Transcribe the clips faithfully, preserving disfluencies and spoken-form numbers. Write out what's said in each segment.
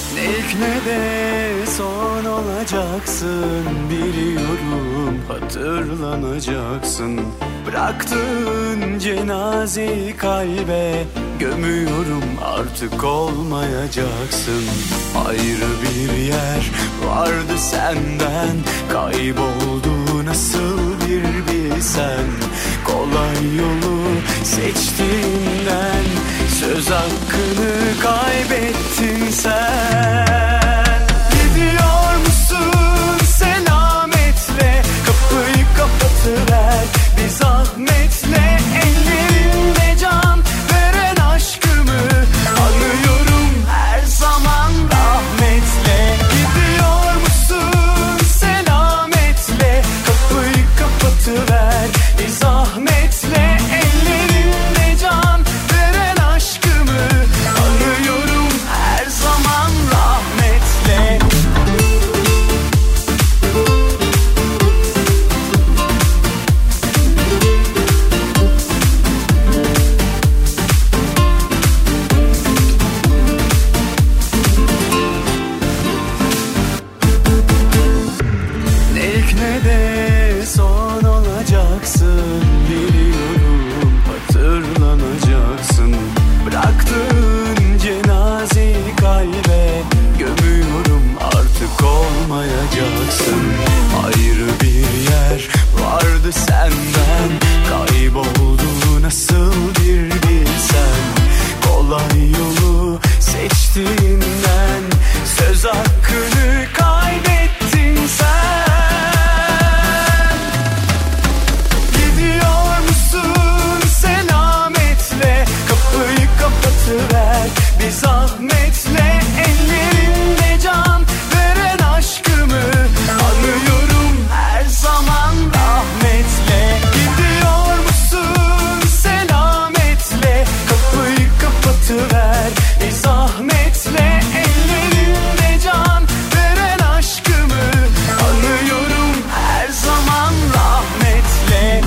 Ne ilk ne de son olacaksın, biliyorum hatırlanacaksın. Bıraktığın cenazeyi kalbe gömüyorum, artık olmayacaksın. Ayrı bir yer vardı senden, kayboldu nasıl bir bilsen. Kolay yolu seçtiğinden söz hakkını kaybettin sen. Gidiyor musun selametle, kapıyı kapatıver bir zahmetle. Ellerinde can veren aşkımı anıyorum her zaman rahmetle. Gidiyor musun selametle, kapıyı kapatıver bir zahmetle. Ellerinde can veren aşkımı anıyorum her zaman rahmetle. Ne ilk ne de son olacaksın, biliyorum hatırlanacaksın. Bıraktığın cenazeyi kalbe gömüyorum, artık olmayacaksın. Ayrı bir yer vardı senden, kayboldu nasıl bir bilsen. Kolay yolu seçtiğinden söz hakkını kaybettin sen. Gidiyor musun selametle, kapıyı kapatıver bir zahmetle. Ellerinde can veren aşkımı anıyorum her zaman rahmetle. Gidiyor musun selametle, kapıyı kapatıver bir zahmetle. Ellerinde can veren aşkımı anıyorum her zaman rahmetle.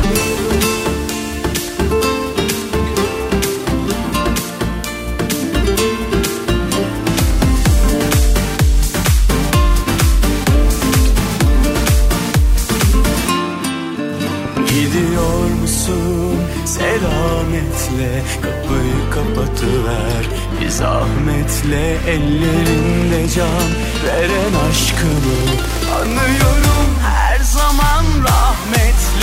Gidiyor musun selametle, kapıyı kapatıver bir zahmetle. Ellerinde can veren aşkımı anıyorum her zaman rahmetle.